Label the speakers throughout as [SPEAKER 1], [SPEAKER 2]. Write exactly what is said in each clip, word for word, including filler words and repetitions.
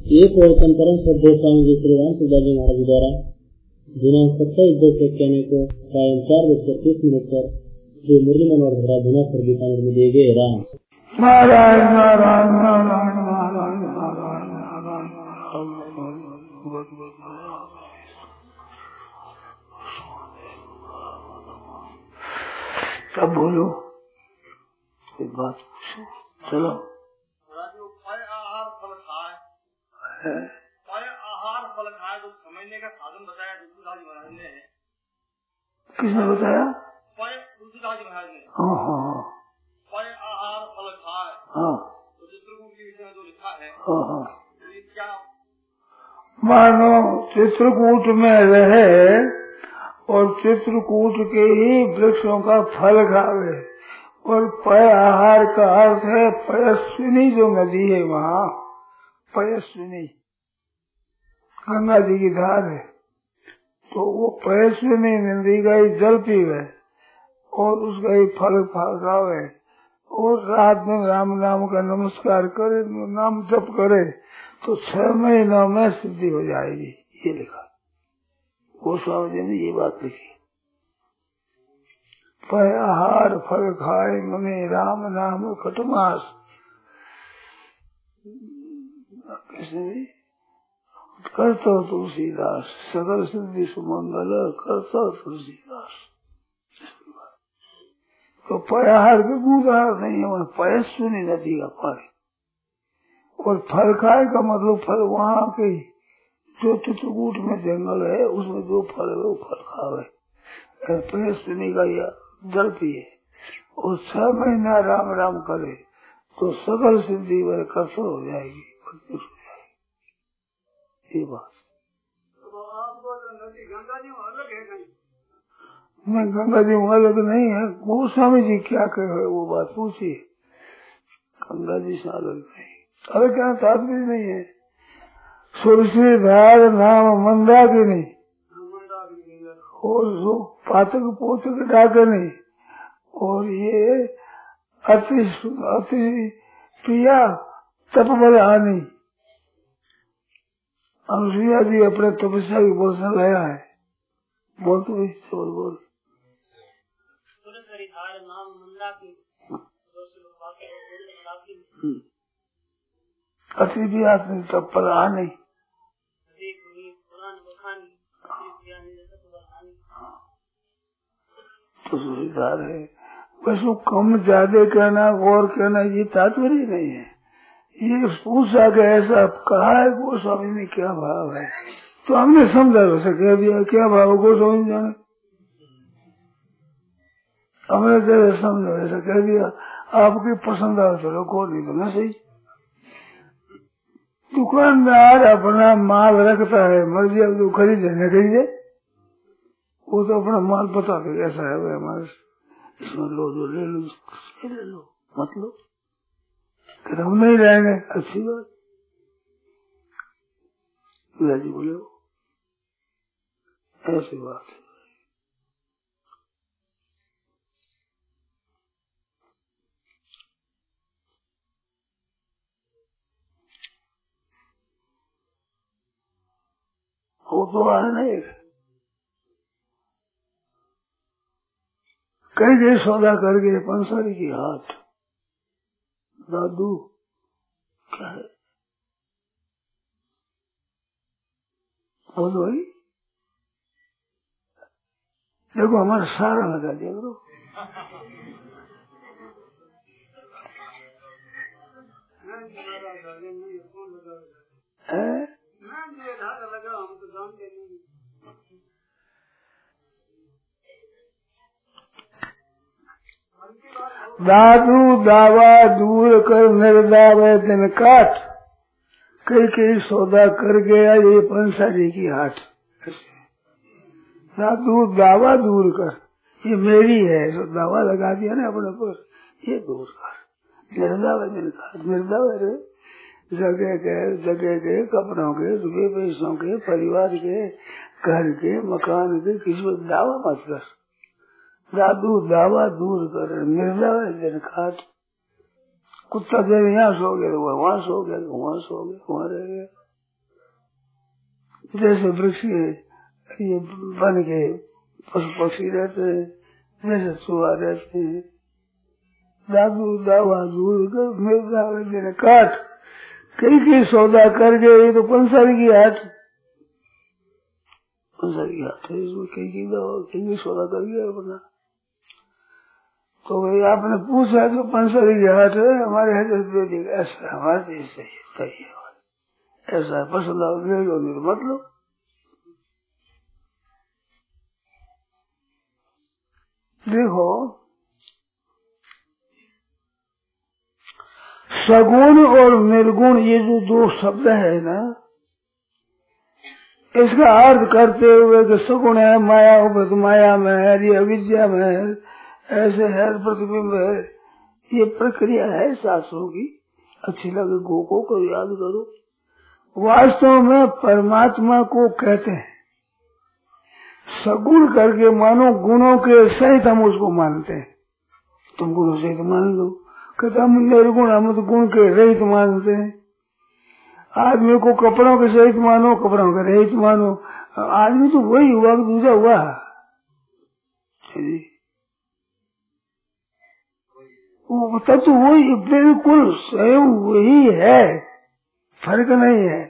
[SPEAKER 1] एक और परम श्रद्धेय स्वामी जी श्री राम सुधा जी महाराज द्वारा दिनांक सत्ताईस दो सौ इक्यानवे को सायं चार बजकर तीस मिनट पर श्री मुरली मनोहर धरा धुना स्वर गीतामृत में दिए गए राम
[SPEAKER 2] नारायण नारायण नारायण नारायण नारायण नारायण सब बोलो एक बात पूछो। चलो
[SPEAKER 3] आहार फल खाए आहार फल खाए तो समझने का साधन बताया तुलसीदास जी महाराज ने।
[SPEAKER 2] किसने बताया?
[SPEAKER 3] तुलसीदास जी महाराज ने।
[SPEAKER 2] हाँ हाँ
[SPEAKER 3] फल आहार फल खाए
[SPEAKER 2] हाँ
[SPEAKER 3] तो चित्रकूट के विषय में जो लिखा है
[SPEAKER 2] हाँ हाँ
[SPEAKER 3] क्या
[SPEAKER 2] मानो चित्रकूट में रहे और चित्रकूट के ही वृक्षों का फल खावे। और पय आहार का अर्थ है पयस्विनी जो नदी है वहाँ, पयस्विनी गंगा जी की धार है, तो वो पयस्विनी नदी का ही जल पीवे और उसका ही फल खावे और रात में राम नाम का नमस्कार करे, नाम जप करे तो छह महीनों में सिद्धि हो जाएगी। ये लिखा गोस्वामी जी ने ये बात लिखी। पय आहार फल खाए मने राम नाम खटमास। करतो तुलसीदास सकल सिद्धि सुमंगल करतो तुलसीदास। तो पय आहार के दूध आहार नहीं है, पयस्विनी नदी का पानी। और फल खाए का मतलब फल वहाँ के जो चित्रकूट में जंगल है उसमें जो फल है वो फल खावे, पयस्विनी का या जल पिए और छह महीना राम राम करे तो सकल सिद्धि वह कसर हो जाएगी, हो जाएगी। ये बात
[SPEAKER 3] गंगा जी में अलग है कहीं?
[SPEAKER 2] मैं गंगा जी में अलग नहीं है। गोस्वामी जी क्या कहे वो बात पूछिए। गंगा जी से अलग नहीं, अलग क्या तात्पर्य नहीं है। सुरसी धार नाम मंदाकिनी और जो पातक पोतक डाकनी और ये अति अति प्रिया तपबल आनी। अनुसुईया जी अपने तपस्या की बोलने लाया है। बोल तो बोल बोल अति प्रिया तपबल आनी। तो सुधार है बस वो कम ज्यादा कहना और कहना ये तात्पर्य नहीं है। ये पूछा कि ऐसा कहा है गोस्वामी ने क्या भाव है तो हमने समझा वैसे कह दिया। क्या भाव गोस्वामी जाने, हमने जैसे समझा वैसा कह दिया। आपकी पसंद आ चलो को नहीं तो ना सही। दुकानदार अपना माल रखता है, मर्जी अब जो खरीदे न खरीदे वो तो अपना माल बता दे ऐसा है भाई हमारे इसमें लो जो ले लो ले लो मतलब फिर हम नहीं रहेंगे। अच्छी बात जी बोले ऐसी बात वो तो आ नहीं। कई कई सौदा कर गए पंसारी की हाथ दादू क्या है बोलो भाई देखो हमारा सारा लगा दिया करो। दादू दावा दूर कर निर्दावे दिन काट। कई कई सौदा कर गया ये पंसारी की हाथ। दादू दावा दूर कर, ये मेरी है तो दावा लगा दिया ना अपने पर, ये दूर कर। निर्दावे दिन काट, निर्दावे रे जगह के जगह के कपड़ों के रुपये पैसों के परिवार के घर के मकान के किसी पर दावा मत कर। दादू दावा दूर कर निर्दावा दिन काट। कुत्ता देर यहाँ सो गया तो वहाँ सो गया, वहाँ सो गया, वहाँ रह गया। जैसे वृक्ष ये बन के पशु पक्षी रहते हैं, जैसे चूहा रहते हैं, दादू दावा दूध मिलता काट कई कई सौदा कर गए। ये तो पंसारी की हाथ पंसारी की हाथ है, इसमें कई कई दवा कई कई सौदा कर गया अपना। तो भाई आपने पूछा तो पंसारी की हाथ है, हमारे हाथ दे देगा, ऐसा हमारे चीज सही सही है, ऐसा पसंद आओ ले लो नहीं मत लो। देखो सगुण और निर्गुण ये जो दो शब्द है ना, इसका अर्थ करते हुए कि सगुण है माया उपत माया में है, ये अविद्या में है, ऐसे है प्रतिबिंब है, ये प्रक्रिया है शास्त्रों की। अच्छी लगे गो को करो याद करो। वास्तव में परमात्मा को कहते हैं सगुण करके मानो, गुणों के सहित हम उसको मानते हैं। तुम गुणों सहित मान लो, कहते हम निर्गुण हम तो गुण के रहित मानते हैं। आदमी को कपड़ों के सहित मानो, कपड़ों के रहित मानो, आदमी तो वही हुआ कि दूसरा हुआ। वो तब तो वही बिल्कुल स्वयं वही है, फर्क नहीं है।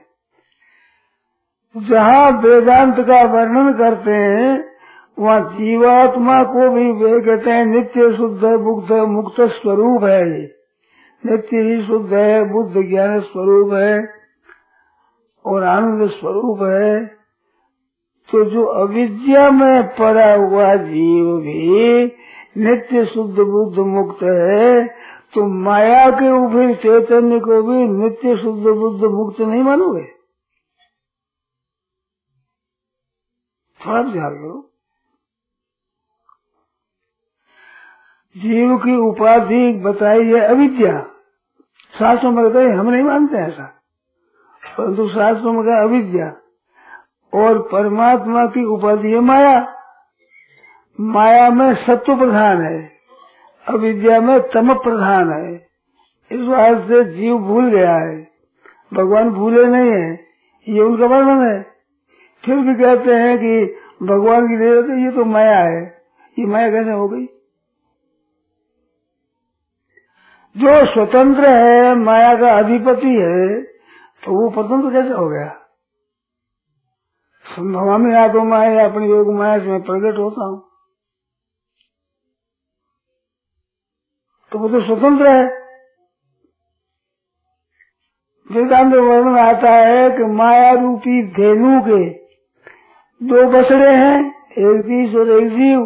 [SPEAKER 2] जहाँ वेदांत का वर्णन करते हैं वहाँ जीवात्मा को भी वे कहते हैं नित्य शुद्ध बुद्ध मुक्त स्वरूप है, नित्य ही शुद्ध है, बुद्ध ज्ञान स्वरूप है और आनंद स्वरूप है। तो जो अविद्या में पड़ा हुआ जीव भी नित्य शुद्ध बुद्ध मुक्त है, तो माया के ऊपर चैतन्य को भी नित्य शुद्ध बुद्ध मुक्त नहीं मानोगे? थोड़ा ध्यान करो। जीव की उपाधि बताई है अविद्या, शास्त्रों में कहते हैं हम नहीं मानते ऐसा, परंतु शास्त्रों में कहा अविद्या। और परमात्मा की उपाधि है माया, माया में सत्व प्रधान है, अविद्या में तम प्रधान है। इस बात से जीव भूल गया है, भगवान भूले नहीं है, ये उनका वर्णन है। फिर भी कहते हैं कि भगवान की लीला तो ये तो माया है, ये माया कैसे हो गई? जो स्वतंत्र है, माया का अधिपति है, तो वो स्वतंत्र कैसे हो गया? संभवामी आत्मा माया, अपनी योग माया से मैं प्रकट होता हूँ, तो वो तो स्वतंत्र है। वेदांत वर्णन आता है कि माया रूपी धेनु के दो बछड़े हैं, एक तीस और एक जीव।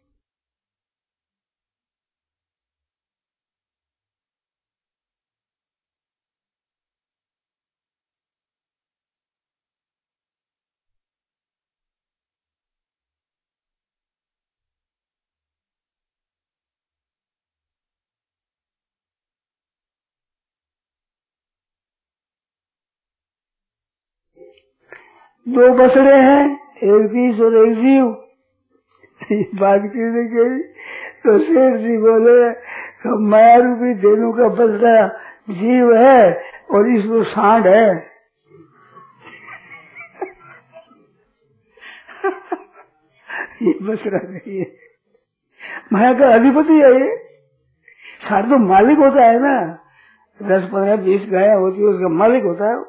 [SPEAKER 2] दो बछड़े हैं, एक तीस और एक जीव। बात करने के तो शेर जी बोले माया रूपी धेनु का बछड़ा जीव है और इसमें सांड है। ये बछड़ा नहीं है, माया का अधिपति है ये। सांड तो मालिक होता है ना, दस पंद्रह बीस गाया होती है, उसका मालिक होता है।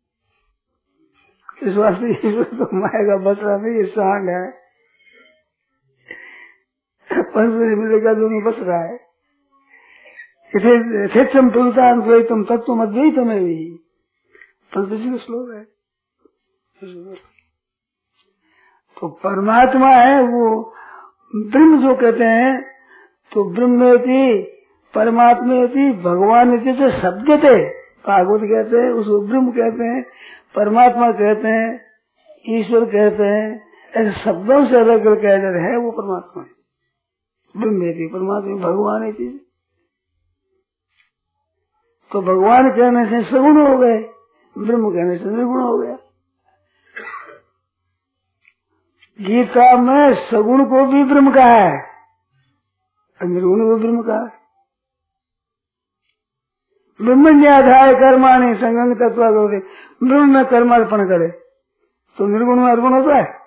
[SPEAKER 2] इस वास्ते इसमें तो माया का बछड़ा नहीं, ये सांड है। पंचदशी मिलेगा दोनों बच रहा है। यथेच्छम प्रवृत्तान द्वैतम तत्व अद्वैतम भी पंचदशी का श्लोक है। तो परमात्मा है वो ब्रह्म जो कहते हैं, तो ब्रह्मेति परमात्मेति भगवान से शब्द थे, भागवत कहते हैं उसको ब्रह्म कहते हैं, परमात्मा कहते हैं, ईश्वर कहते हैं, ऐसे शब्दों से अलग अलग कह रहे हैं वो परमात्मा है। ब्रह्मेति परमात्मा भगवान है चीज, तो भगवान कहने से सगुण हो गए, ब्रह्म कहने से निर्गुण हो गया। गीता में सगुण को भी ब्रह्म कहा है, निर्गुण को ब्रह्म कहा है। ब्रह्मण्याधाय कर्माणि संगं तत्वा, ब्रह्म में कर्मार्पण करे तो निर्गुण में अर्पण होता है।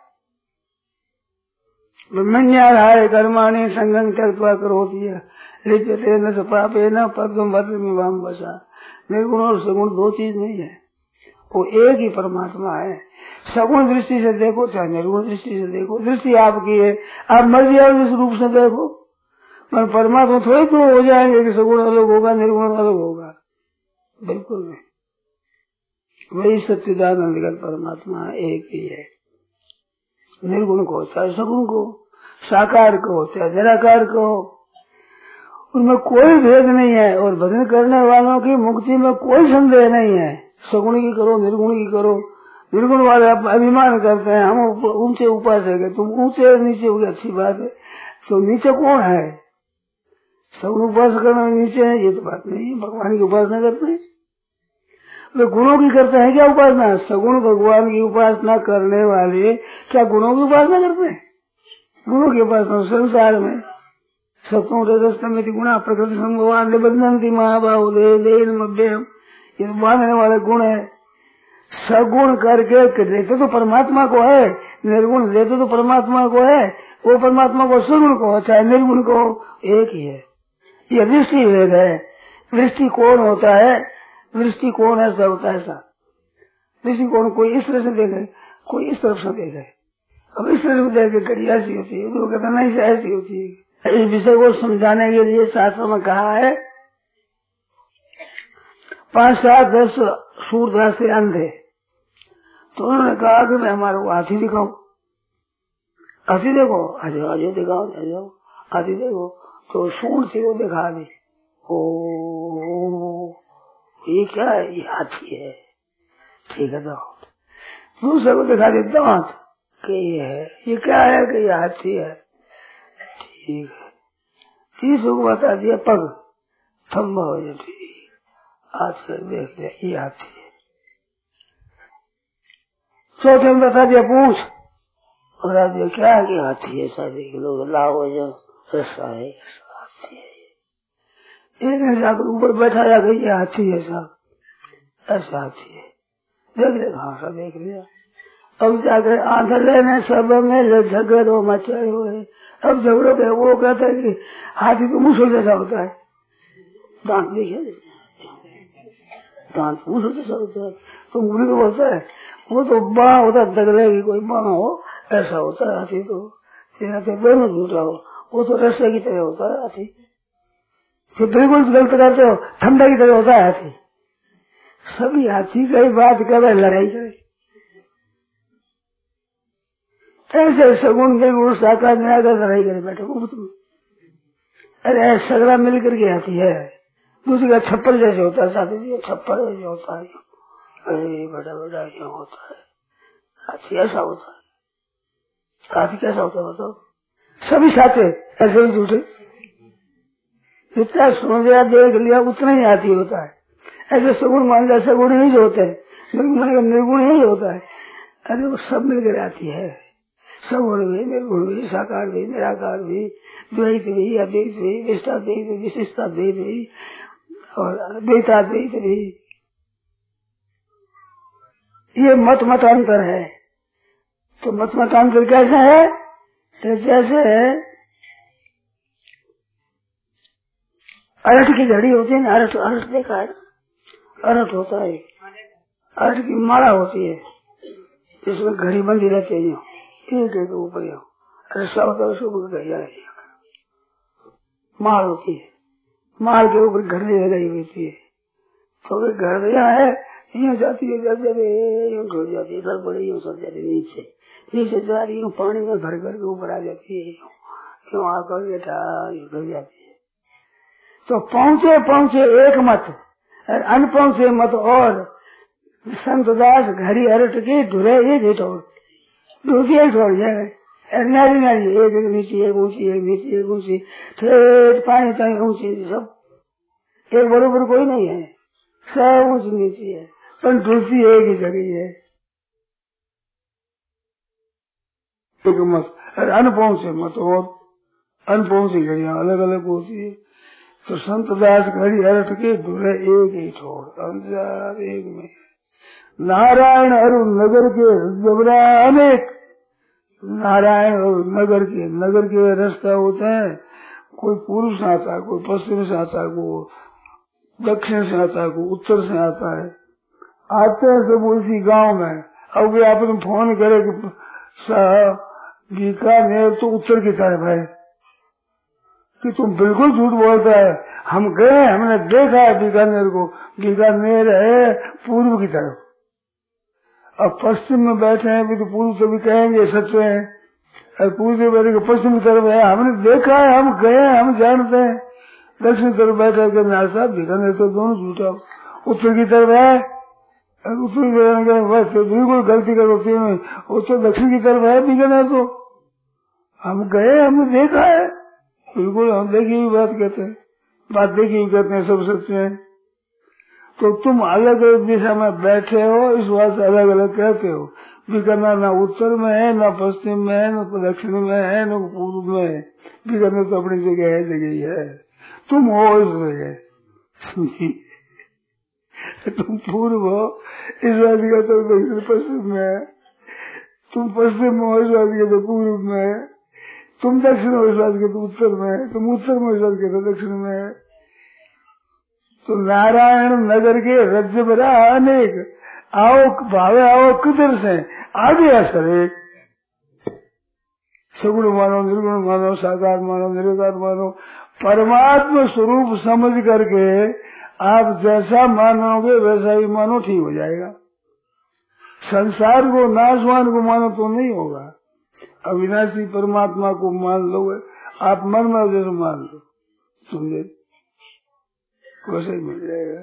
[SPEAKER 2] ब्रह्मण्याधाय कर्माणि संगं त्यक्त्वा करोति यः लिप्यते न स पापेन पद्मं भद्रमिवां वसा। निर्गुण और सगुण दो चीज नहीं है, वो एक ही परमात्मा है। सगुण दृष्टि से देखो चाहे निर्गुण दृष्टि से देखो, दृष्टि आपकी है, आप मर्जी और जिस रूप से देखो, पर परमात्मा थोड़ी तो हो जाएंगे कि सगुण अलग होगा निर्गुण अलग होगा, बिल्कुल नहीं। वही सच्चिदानंद जगत परमात्मा एक ही है। निर्गुण को चाहे सगुण को, साकार को चाहे निराकार को, उनमें कोई भेद नहीं है। और भजन करने वालों की मुक्ति में कोई संदेह नहीं है। सगुण की करो निर्गुण की करो, निर्गुण वाले अभिमान करते हैं हम ऊंचे उपासक है, तुम ऊंचे नीचे हो गए, अच्छी बात है। तो नीचे कौन है? सगुण उपासना करना नीचे है, ये तो बात नहीं है। भगवान की उपासना करते हैं, वे गुणों की करते हैं क्या उपासना? सगुण भगवान की उपासना करने वाले क्या गुणों की उपासना करते हैं? गुणों की उपासना संसार में सत्यों रजस्तम गुणा प्रकृति संभवान बंधनती महाभाव दे मभ्यम, ये बांधने वाले गुण है। सगुण करके देते तो परमात्मा को है, निर्गुण देते तो परमात्मा को है, वो परमात्मा को सगुण को चाहे निर्गुण को एक ही है। ये दृष्टि भेद है। दृष्टि कौन होता है? दृष्टि कौन ऐसा होता है? ऐसा दृष्टि कौन? कोई इस तरह से देखे, कोई इस तरफ से देखे। अब इस तरह से देखे घड़ी ऐसी होती है, तो कहता नहीं से ऐसी होती है। इस विषय को समझाने के लिए शास्त्र में कहा है पांच सात दस सूरदास से अंधे, तो उन्होंने कहा कि मैं हमारे को हाथी दिखाऊं। हाथी देखो, आ जाओ आ जाओ दिखाओ, आ जाओ हाथी देखो। तो सूर थी वो दिखा दी, ओ ये क्या है? ये हाथी है। ठीक है, दांत दूसरे को दिखा दे दांत के ये है, ये क्या है? कि ये हाथी है। ठीक है, तीसरे को बता दिया पग, थम्बा हो जाए, ठीक हाथ से देख लिया ये हाथी है। चौथे में बता दिया पूछ, बता दिया क्या है? कि हाथी है। सारे लोग लाओ जो ऐसा है, हाथी है। एक ने जाकर ऊपर बैठा जाकर ये हाथी है साहब, ऐसा हाथी है। देख लिया, हाँ सब देख लिया। अब जाकर आंधले ने सब में झगड़ो मचाए हुए। अब झगड़ो पे वो कहता है कि हाथी तो मूसल जैसा होता है, दांत देखे, दांत मूसल जैसा होता है। तो मुड़ी को बोलता है वो तो बाँ होता है, दगले की कोई बाँ हो ऐसा होता है हाथी। तो हाथी दोनों झूठा हो, वो तो रस्से की तरह होता है हाथी। फिर बिल्कुल गलत करते हो, ठंडा की तरह होता है हाथी। सभी हाथी कई बात करे, लड़ाई करे। ऐसे सगुण के गुण साकार निराकर लड़ाई करे बैठे मुफ्त में। अरे सगड़ा मिल करके हाथी है। दूसरी का छप्पर जैसे होता है, साथी जी छप्पर जैसे होता है। अरे बड़ा बड़ा क्यों होता है? हाथी ऐसा होता है। हाथी कैसा होता है बताओ? सभी साथे ऐसे ही झूठे, जितना सुन लिया देख लिया उतना ही हाथी होता है। ऐसे सगुण मान लिया सगुण ही होते हैं, निर्गुण ही होता है। अरे वो सब मिलकर आती है, सगुण भी निर्गुण भी साकार भी निराकार भी द्वैत भी अद्वैत भी विशिष्टाद्वैत भी विशिष्टाद्वैत भी और द्वैताद्वैत भी। ये मत मतांतर है। तो मत मतांतर कैसा है? तो जैसे अरठ की घड़ी होती है ना, अरठ अरठ देखा है, अरठ होता है, अरठ की माला होती है जिसमें घड़ी बंधी रहती है, एक एक ऊपर रस्सा होता है, उसको घड़िया रहती है, माल होती है, माल के ऊपर घड़ी लगाई होती है। तो वे घड़िया है, यूँ जाती है जाती है यूँ ढुल जाती है, इधर बड़े यूँ सब जाती है, नीचे नीचे जा रही यूँ पानी में भर कर के ऊपर आ जाती है, यूँ आकर बेटा यूँ ढुल जाती है। तो पहुँचे पहुँचे एक मत, अनपहुँचे मत और संत दास घड़ी अरट की ढुले एक ही ठोड़, दूसरी एक ठोड़ जाए, नारी नारी एक एक नीची एक ऊंची एक नीची एक ऊंची, ठेठ पानी तक ऊंची, सब एक बरोबर कोई नहीं है, सब ऊंची नीची है, पर ढुलती एक ही जगह है। एक मत अनपहुँचे मत और अनपहुँची घड़ियां अलग अलग होती है। तो संत दास घड़ी अरट के ढूंढे एक ही ठोड़, अंजार एक में नारायण और नगर के जबरा अनेक, नारायण और नगर के नगर के रास्ता होते हैं, कोई पूर्व से आता है, कोई पश्चिम से आता है, कोई दक्षिण से आता है, कोई उत्तर से आता है, आते हैं सब उसी गांव में। अब वे आपने फोन करे कि बीकानेर तो उत्तर की तरफ है, कि तुम बिल्कुल झूठ बोलता है, हम गए, हमने देखा है बीकानेर को, बीकानेर है पूर्व की तरफ। अब पश्चिम में बैठे हैं भी तो पूर्व से भी कहेंगे सच्चे हैं, और पूर्व से बैठे के पश्चिम की तरफ है, हमने देखा है, हम गए, हम जानते हैं। दक्षिण तरफ बैठा के नार साहब बीकानेर तो दोनों झूठा, उत्तर की तरफ है, उत्तर की तरफ बस बिल्कुल गलती कर होती है, उत्तर दक्षिण की तरफ है बीकानेर तो हम गए, हमने देखा है, बिल्कुल हम देखी हुई बात कहते हैं, बात देखी हुई कहते हैं, सब सच्चे हैं। तो तुम अलग अलग दिशा में बैठे हो, इस बात से अलग अलग कहते हो। बीकानेर न उत्तर में है, न पश्चिम में है, न दक्षिण में है, न पूर्व में है, बीकानेर तो अपनी जगह है, जगह ही है। तुम हो इस जगह, तुम पूर्व हो इस बात का तो दक्षिण पश्चिम में है, तुम पश्चिम में हो इस बात के तो पूर्व में है, तुम दक्षिण हो इस बात के तो उत्तर में है, तुम उत्तर में इस बात के तो दक्षिण में है। तो नारायण नगर के रज्य बरा अनेक, आओ भावे आओ किधर से, आगे असर एक, सगुण मानो, निर्गुण मानो, साकार मानो, निराकार मानो, परमात्मा स्वरूप समझ करके आप जैसा मानोगे वैसा ही मानो, ठीक हो जाएगा। संसार को नाशवान को मानो तो नहीं होगा, अविनाशी परमात्मा को मान लो, आप मन में जैसे मान लो, समझे, वैसे ही मिल जाएगा।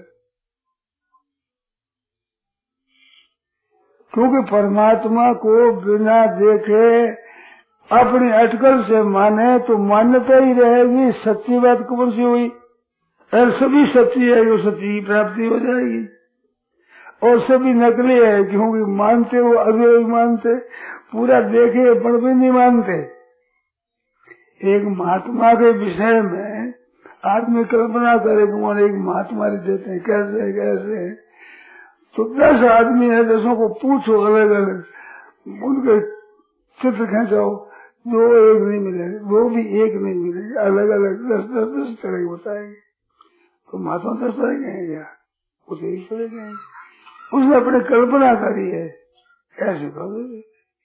[SPEAKER 2] क्योंकि परमात्मा को बिना देखे अपनी अटकल से माने तो मान्यता ही रहेगी, सच्ची बात कौन सी हुई, और सभी सच्ची है, जो सच्ची की प्राप्ति हो जाएगी, और सभी नकली है, क्योंकि मानते वो अभी मानते, पूरा देखे पर भी नहीं मानते। एक महात्मा के विषय में आदमी कल्पना करे कि वहां एक महात्मा देते हैं, कैसे कैसे, तो दस आदमी है, दसों को पूछो अलग अलग, उनके चित्र खींचाओ, दो एक नहीं मिलेंगे, दो भी एक नहीं मिलेंगे, अलग अलग दस दस दस तरह बताएंगे। तो महात्मा दस तरह के हैं क्या, उसे एक तरह के हैं, उसने अपनी कल्पना करी है, ऐसे करोगे।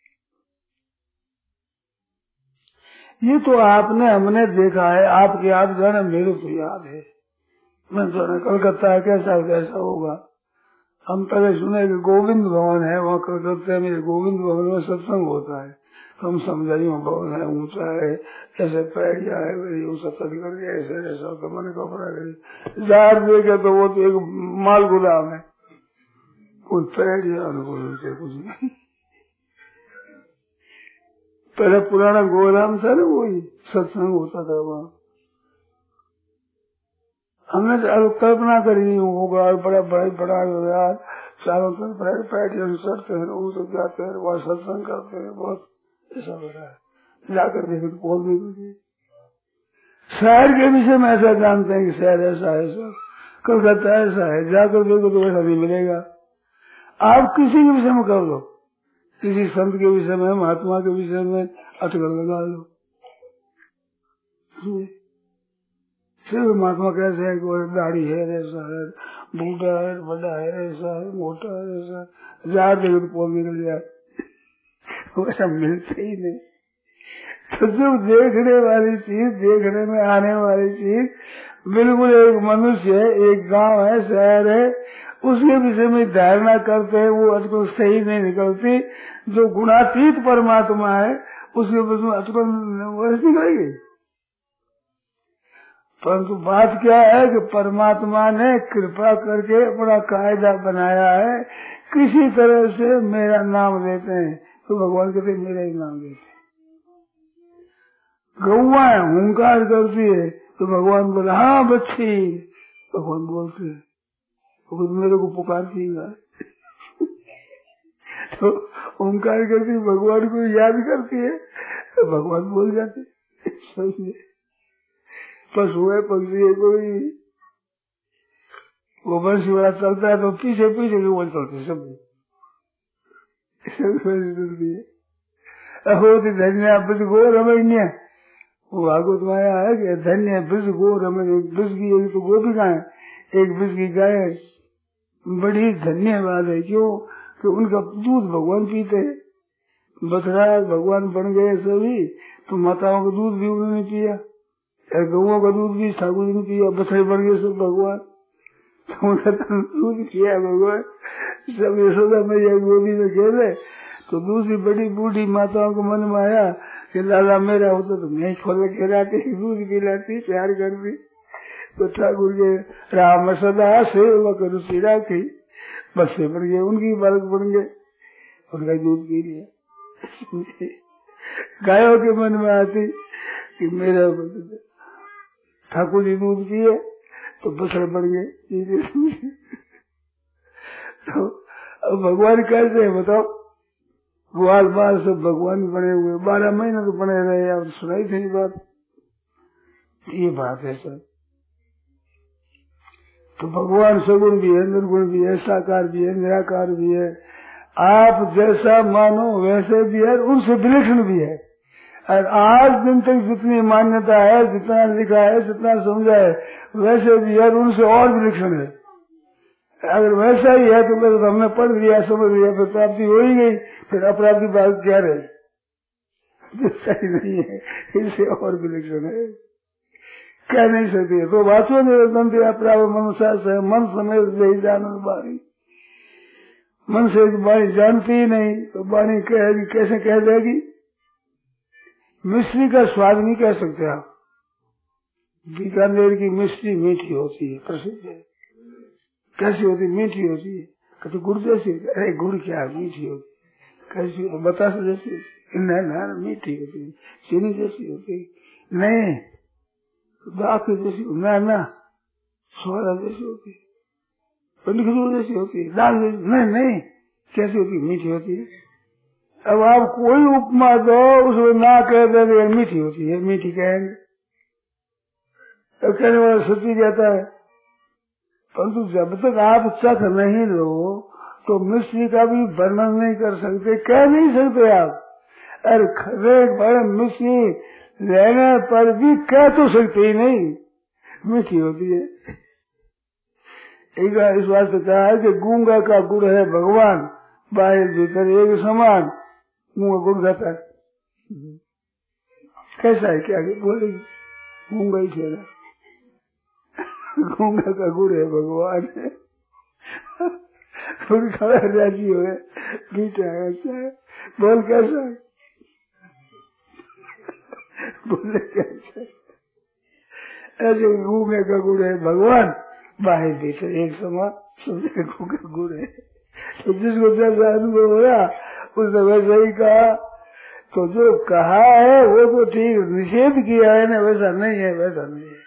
[SPEAKER 2] ये तो आपने हमने देखा है, आपके आप जाने, मेरे तो याद है, मैं जाने कलकत्ता है कैसा कैसा होगा। हम पहले सुने कि गोविंद भवन है वहाँ कलकत्ता में, गोविंद भवन में सत्संग होता है, तो हम समझाई वहाँ भवन है, ऊंचा है, ऐसे पैड़िया है, वो सत्संग करके ऐसे ऐसा, तो मैंने कपड़ा करी जार देखे तो वो तो एक माल गुदाम है, कोई पैड़िया अनुकूल कुछ नहीं। पहले पुराना गोराम था ना, वही सत्संग होता था वहाँ। हमने कल्पना करी होगा, बड़ा बड़ा बड़ा यार, चारों तरफ पैटियों चढ़ते हैं, वो सब जाते हैं, वहाँ सत्संग करते हैं, बहुत ऐसा हो रहा है। जाकर देखे तो बोल भी मुझे शहर के विषय में ऐसा जानते हैं कि शहर ऐसा है, सब कलकत्ता ऐसा है, जाकर देखो तो वैसा नहीं मिलेगा। आप किसी के विषय में कर लो, किसी संत के विषय में, महात्मा के विषय में अटकल लगा लो, सिर्फ महात्मा कैसे है, कोई दाढ़ी है ऐसा है, बूढ़ा है, बड़ा है ऐसा है, मोटा है ऐसा, जार देखो तो पोल निकल जाए, वैसा मिलता ही नहीं। तो जब देखने वाली चीज, देखने में आने वाली चीज, बिल्कुल एक मनुष्य है, एक गांव है, शहर है, उसके विषय में धारणा करते हैं, वो अटकल सही नहीं निकलती। जो गुणातीत परमात्मा है उसके विषय में अटकल वैसे निकलेगी। परंतु बात क्या है कि परमात्मा ने कृपा करके अपना कायदा बनाया है, किसी तरह से मेरा नाम लेते हैं तो भगवान कहते मेरा ही नाम लेते हैं। गौआ हुंकार करती है तो भगवान बोले हाँ बच्ची, भगवान बोलते हैं तो मेरे को पुकारती है तो ओंकार करती भगवान को याद करती है तो भगवान बोल जाते। पशु है, पक्षी है, कोई वो बंशी वाला चलता है तो पीछे पीछे भी बोल चलते सब, होती धन्य ब्रज गो रमैन्य, वो भागवत में आया है कि धन्य ब्रज गो रमैन्य। ब्रज की एक तो गोपी का है, एक ब्रज की गाय बड़ी धन्यवाद है। क्यों कि उनका दूध भगवान पीते हैं। बछड़ा भगवान बन गए सभी, तो माताओं का दूध भी उन्होंने पिया, गौओं का दूध भी ठाकुर जी ने पिया, बछड़े बन गए सब भगवान, तो उनका दूध पिया भगवान। सब यशोदा मैया गोदी में खेले, तो दूसरी बड़ी बूढ़ी माताओं को मन में आया कि लाला मेरा होता तो मैं खोल के लाती, दूध पिलाती, प्यार करती। तो ठाकुर के राम सदा सेवक रुचि राखी, बच्चे बन गए, उनकी बालक बन गए, उनका दूध पी लिया। गायों के मन में आती कि मेरा ठाकुर जी दूध पिए तो बछड़े बन गए। तो अब भगवान कैसे है बताओ, ग्वाल बाल सब भगवान बने हुए, बारह महीने तो बने रहे। आप सुनाई थी बात, ये बात है सर। तो भगवान सगुण भी है, निर्गुण भी है, साकार भी है, निराकार भी है। आप जैसा मानो वैसे भी है, उनसे विलक्षण भी है। और आज दिन तक जितनी मान्यता है, जितना लिखा है, जितना समझा है, वैसे भी है, उनसे और विलक्षण है। अगर वैसा ही है तो फिर हमने पढ़ लिया, समझ लिया, फिर प्राप्ति हो ही गई, फिर अपराधी बात क्या रहे। सही नहीं है, इससे और विलक्षण है, कह नहीं सकते। तो बातों ने प्राप्त मनुष्य से मन समेत यही जानन बारी, मन से वाणी जानती ही नहीं तो वाणी कहेगी, कैसे कह देगी। मिश्री का स्वाद नहीं कह सकते आप। बीकानेर की मिश्री मीठी होती है, प्रसिद्ध है। कैसी होती? मीठी होती है। कहते गुड़ जैसी? अरे गुड़ क्या मीठी होती, कैसी हो? बतास जैसी होती? नहीं ना, मीठी होती है। चीनी जैसी होती? नहीं। दाख जैसी? ना ना, सोडा जैसी होती है। खजूर जैसी होती है? दाल जैसी? नहीं नहीं, कैसी होती? मीठी होती है। अब आप कोई उपमा दो, उसमें ना कह दे मीठी होती है, मीठी कहेंगे, तो कहने वाला सच्ची जाता है। परंतु जब तक आप चख नहीं लो तो मिश्री का भी वर्णन नहीं कर सकते, कह नहीं सकते आप। अरे खरे बड़े मिश्री लेने पर भी कह तो सकते ही नहीं, मीठी होती है। एक इस बात से कहा है कि गूंगा का गुड़ है भगवान, बाहर भीतर एक समान, मुंह गुड़ खाता है। कैसा है क्या बोलेगी? गूंगा ही चेहरा, गूंगा का गुड़ है भगवान है। खड़ा राजी हो मीठा है, बोल कैसा है, बोले कैसा, ऐसे गूंगे का गुड़ है भगवान, बाहर भीतर एक समान, समझे गूंगा गुड़ है। तो जिसको जैसा अनुभव हो रहा उसने वैसा ही कहा। तो जो कहा है वो तो ठीक, निषेध किया है ना, वैसा नहीं है, वैसा नहीं है।